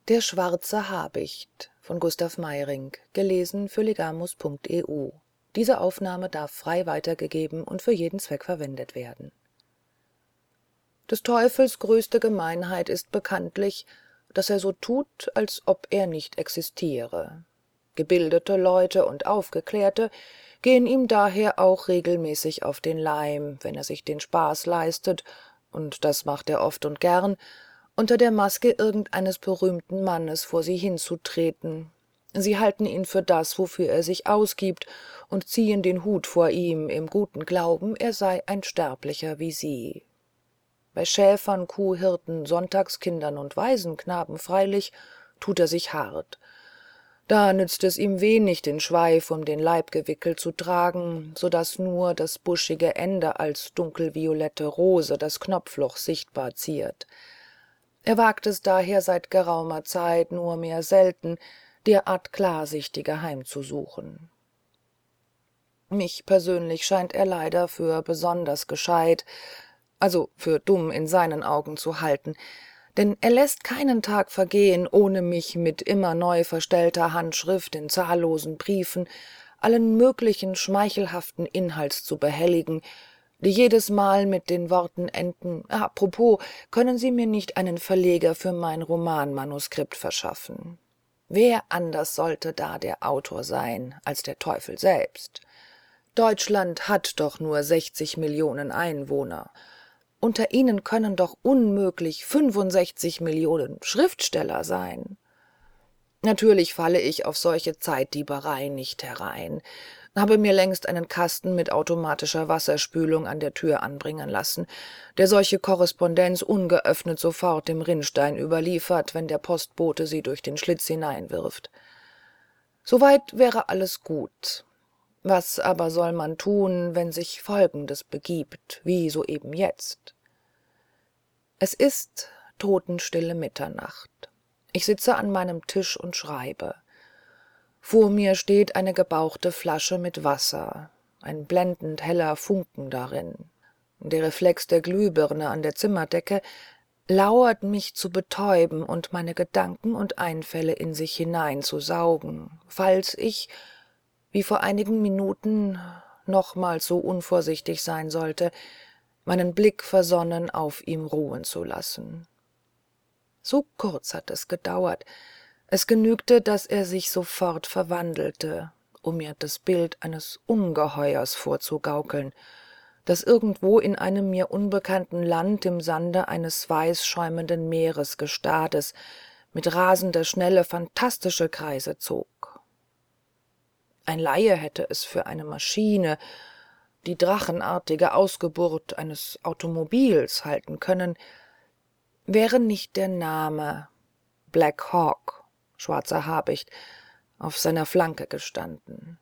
Der schwarze Habicht von Gustav Meyrinck. Gelesen für legamus.eu. Diese Aufnahme darf frei weitergegeben und für jeden Zweck verwendet werden. Des Teufels größte Gemeinheit ist bekanntlich, dass er so tut, als ob er nicht existiere. Gebildete Leute und Aufgeklärte gehen ihm daher auch regelmäßig auf den Leim, wenn er sich den Spaß leistet, und das macht er oft und gern, unter der Maske irgendeines berühmten Mannes vor sie hinzutreten. Sie halten ihn für das, wofür er sich ausgibt, und ziehen den Hut vor ihm, im guten Glauben, er sei ein Sterblicher wie sie. Bei Schäfern, Kuhhirten, Sonntagskindern und Waisenknaben freilich tut er sich hart. Da nützt es ihm wenig, den Schweif um den Leib gewickelt zu tragen, so daß nur das buschige Ende als dunkelviolette Rose das Knopfloch sichtbar ziert. Er wagt es daher seit geraumer Zeit nur mehr selten, derart Klarsichtige heimzusuchen. Mich persönlich scheint er leider für besonders gescheit, also für dumm in seinen Augen zu halten, denn er lässt keinen Tag vergehen, ohne mich mit immer neu verstellter Handschrift in zahllosen Briefen allen möglichen schmeichelhaften Inhalts zu behelligen, die jedesmal mit den Worten enden: »Apropos, können Sie mir nicht einen Verleger für mein Romanmanuskript verschaffen?« Wer anders sollte da der Autor sein als der Teufel selbst? Deutschland hat doch nur 60 Millionen Einwohner. Unter ihnen können doch unmöglich 65 Millionen Schriftsteller sein. Natürlich falle ich auf solche Zeitdieberei nicht herein, habe mir längst einen Kasten mit automatischer Wasserspülung an der Tür anbringen lassen, der solche Korrespondenz ungeöffnet sofort dem Rinnstein überliefert, wenn der Postbote sie durch den Schlitz hineinwirft. Soweit wäre alles gut. Was aber soll man tun, wenn sich Folgendes begibt, wie soeben jetzt? Es ist totenstille Mitternacht. Ich sitze an meinem Tisch und schreibe. Vor mir steht eine gebauchte Flasche mit Wasser, ein blendend heller Funken darin. Der Reflex der Glühbirne an der Zimmerdecke lauert mich zu betäuben und meine Gedanken und Einfälle in sich hineinzusaugen, falls ich, wie vor einigen Minuten, nochmals so unvorsichtig sein sollte, meinen Blick versonnen auf ihm ruhen zu lassen. So kurz hat es gedauert. Es genügte, dass er sich sofort verwandelte, um mir das Bild eines Ungeheuers vorzugaukeln, das irgendwo in einem mir unbekannten Land im Sande eines weißschäumenden Meeresgestades mit rasender Schnelle fantastische Kreise zog. Ein Laie hätte es für eine Maschine, die drachenartige Ausgeburt eines Automobils halten können, wäre nicht der Name Black Hawk, schwarzer Habicht, auf seiner Flanke gestanden.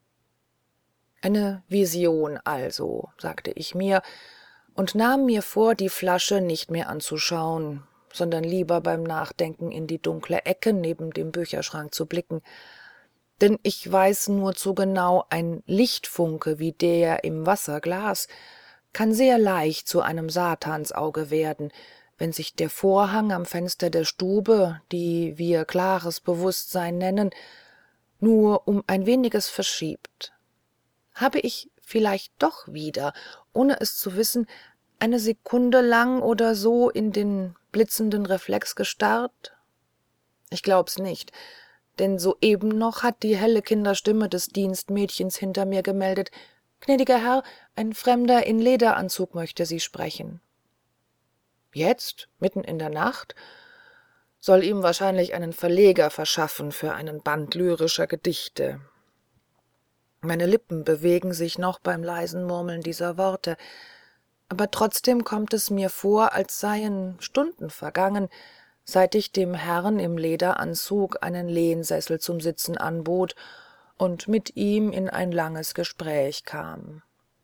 Eine Vision also, sagte ich mir, und nahm mir vor, die Flasche nicht mehr anzuschauen, sondern lieber beim Nachdenken in die dunkle Ecke neben dem Bücherschrank zu blicken. Denn ich weiß nur zu genau, ein Lichtfunke wie der im Wasserglas kann sehr leicht zu einem Satansauge werden, wenn sich der Vorhang am Fenster der Stube, die wir klares Bewußtsein nennen, nur um ein weniges verschiebt. Habe ich vielleicht doch wieder, ohne es zu wissen, eine Sekunde lang oder so in den blitzenden Reflex gestarrt? Ich glaub's nicht, denn soeben noch hat die helle Kinderstimme des Dienstmädchens hinter mir gemeldet: »Gnädiger Herr, ein Fremder in Lederanzug möchte Sie sprechen.« Jetzt, mitten in der Nacht, soll ihm wahrscheinlich einen Verleger verschaffen für einen Band lyrischer Gedichte. Meine Lippen bewegen sich noch beim leisen Murmeln dieser Worte, aber trotzdem kommt es mir vor, als seien Stunden vergangen, seit ich dem Herrn im Lederanzug einen Lehnsessel zum Sitzen anbot und mit ihm in ein langes Gespräch kam.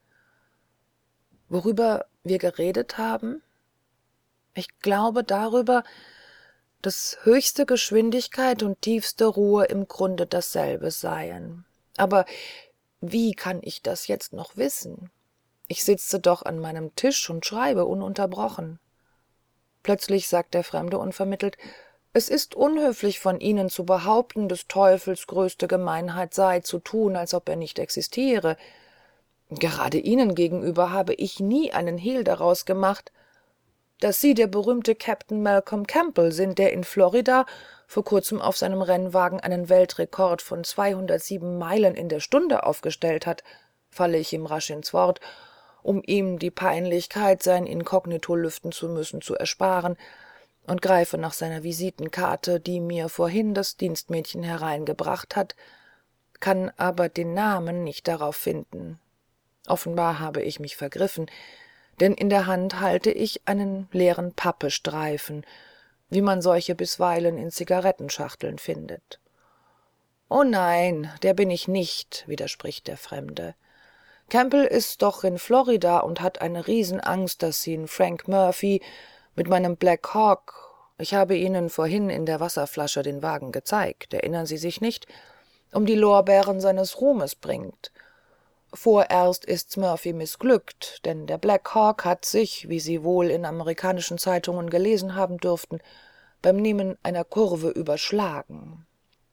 Worüber wir geredet haben? Ich glaube darüber, dass höchste Geschwindigkeit und tiefste Ruhe im Grunde dasselbe seien. Aber wie kann ich das jetzt noch wissen? Ich sitze doch an meinem Tisch und schreibe ununterbrochen. Plötzlich sagt der Fremde unvermittelt: Es ist unhöflich von Ihnen zu behaupten, des Teufels größte Gemeinheit sei, zu tun, als ob er nicht existiere. Gerade Ihnen gegenüber habe ich nie einen Hehl daraus gemacht, dass Sie der berühmte Captain Malcolm Campbell sind, der in Florida vor kurzem auf seinem Rennwagen einen Weltrekord von 207 Meilen in der Stunde aufgestellt hat, falle ich ihm rasch ins Wort, um ihm die Peinlichkeit, sein Inkognito lüften zu müssen, zu ersparen, und greife nach seiner Visitenkarte, die mir vorhin das Dienstmädchen hereingebracht hat, kann aber den Namen nicht darauf finden. Offenbar habe ich mich vergriffen, denn in der Hand halte ich einen leeren Pappestreifen, wie man solche bisweilen in Zigarettenschachteln findet. »Oh nein, der bin ich nicht«, widerspricht der Fremde. »Campbell ist doch in Florida und hat eine Riesenangst, dass ihn Frank Murphy mit meinem Black Hawk, ich habe Ihnen vorhin in der Wasserflasche den Wagen gezeigt, erinnern Sie sich nicht, um die Lorbeeren seines Ruhmes bringt. Vorerst ist's Murphy missglückt, denn der Black Hawk hat sich, wie Sie wohl in amerikanischen Zeitungen gelesen haben dürften, beim Nehmen einer Kurve überschlagen.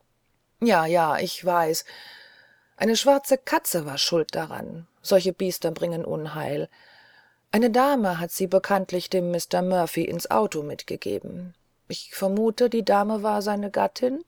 Ja, ich weiß. Eine schwarze Katze war schuld daran. Solche Biester bringen Unheil. Eine Dame hat sie bekanntlich dem Mr. Murphy ins Auto mitgegeben. Ich vermute, die Dame war seine Gattin?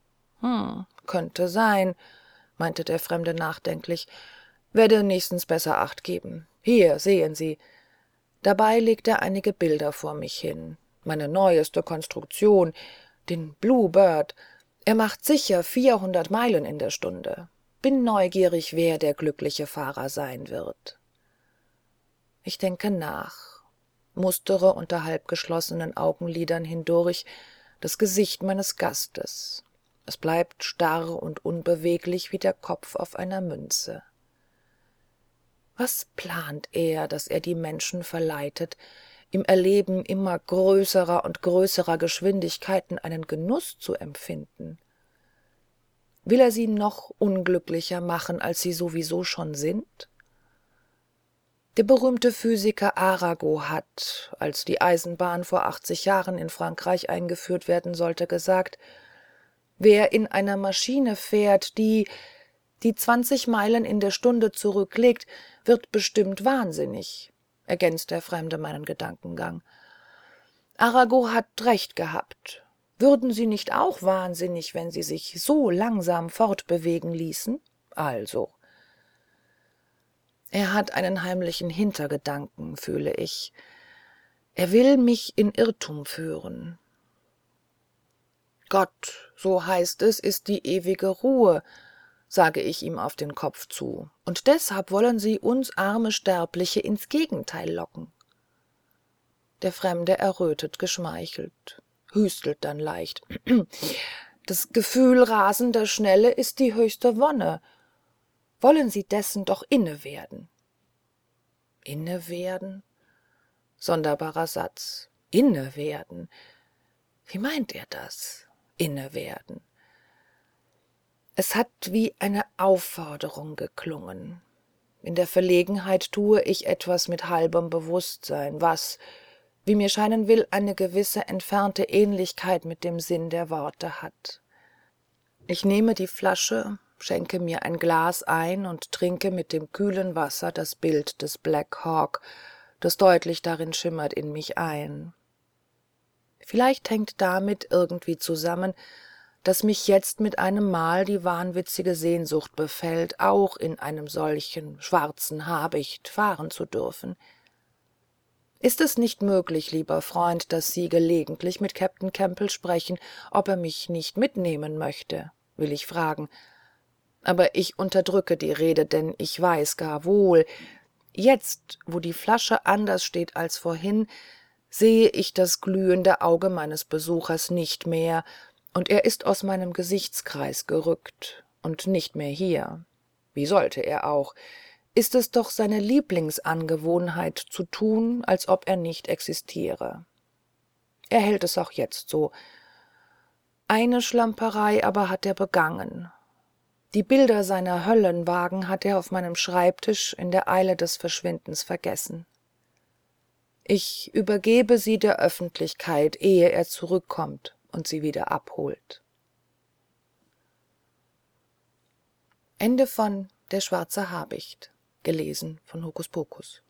Könnte sein, meinte der Fremde nachdenklich. Werde nächstens besser Acht geben. Hier, sehen Sie. Dabei legt er einige Bilder vor mich hin. Meine neueste Konstruktion, den Blue Bird. Er macht sicher 400 Meilen in der Stunde. Bin neugierig, wer der glückliche Fahrer sein wird. Ich denke nach, mustere unter halbgeschlossenen Augenlidern hindurch das Gesicht meines Gastes. Es bleibt starr und unbeweglich wie der Kopf auf einer Münze. Was plant er, dass er die Menschen verleitet, im Erleben immer größerer und größerer Geschwindigkeiten einen Genuss zu empfinden? Will er sie noch unglücklicher machen, als sie sowieso schon sind? Der berühmte Physiker Arago hat, als die Eisenbahn vor 80 Jahren in Frankreich eingeführt werden sollte, gesagt, wer in einer Maschine fährt, die 20 Meilen in der Stunde zurücklegt, wird bestimmt wahnsinnig, ergänzt der Fremde meinen Gedankengang. Arago hat recht gehabt. Würden Sie nicht auch wahnsinnig, wenn Sie sich so langsam fortbewegen ließen? Also. Er hat einen heimlichen Hintergedanken, fühle ich. Er will mich in Irrtum führen. Gott, so heißt es, ist die ewige Ruhe, sage ich ihm auf den Kopf zu, und deshalb wollen Sie uns arme Sterbliche ins Gegenteil locken. Der Fremde errötet geschmeichelt, hüstelt dann leicht. Das Gefühl rasender Schnelle ist die höchste Wonne. Wollen Sie dessen doch inne werden. Inne werden? Sonderbarer Satz. Inne werden. Wie meint er das? Inne werden. Es hat wie eine Aufforderung geklungen. In der Verlegenheit tue ich etwas mit halbem Bewußtsein, was, wie mir scheinen will, eine gewisse entfernte Ähnlichkeit mit dem Sinn der Worte hat. Ich nehme die Flasche, schenke mir ein Glas ein und trinke mit dem kühlen Wasser das Bild des Black Hawk, das deutlich darin schimmert, in mich ein. Vielleicht hängt damit irgendwie zusammen, dass mich jetzt mit einem Mal die wahnwitzige Sehnsucht befällt, auch in einem solchen schwarzen Habicht fahren zu dürfen. Ist es nicht möglich, lieber Freund, dass Sie gelegentlich mit Captain Campbell sprechen, ob er mich nicht mitnehmen möchte, will ich fragen. Aber ich unterdrücke die Rede, denn ich weiß gar wohl, jetzt, wo die Flasche anders steht als vorhin, sehe ich das glühende Auge meines Besuchers nicht mehr, und er ist aus meinem Gesichtskreis gerückt und nicht mehr hier. Wie sollte er auch? Ist es doch seine Lieblingsangewohnheit zu tun, als ob er nicht existiere. Er hält es auch jetzt so. Eine Schlamperei aber hat er begangen. Die Bilder seiner Höllenwagen hat er auf meinem Schreibtisch in der Eile des Verschwindens vergessen. Ich übergebe sie der Öffentlichkeit, ehe er zurückkommt, und sie wieder abholt. Der schwarze Habicht, gelesen von Hokuspokus.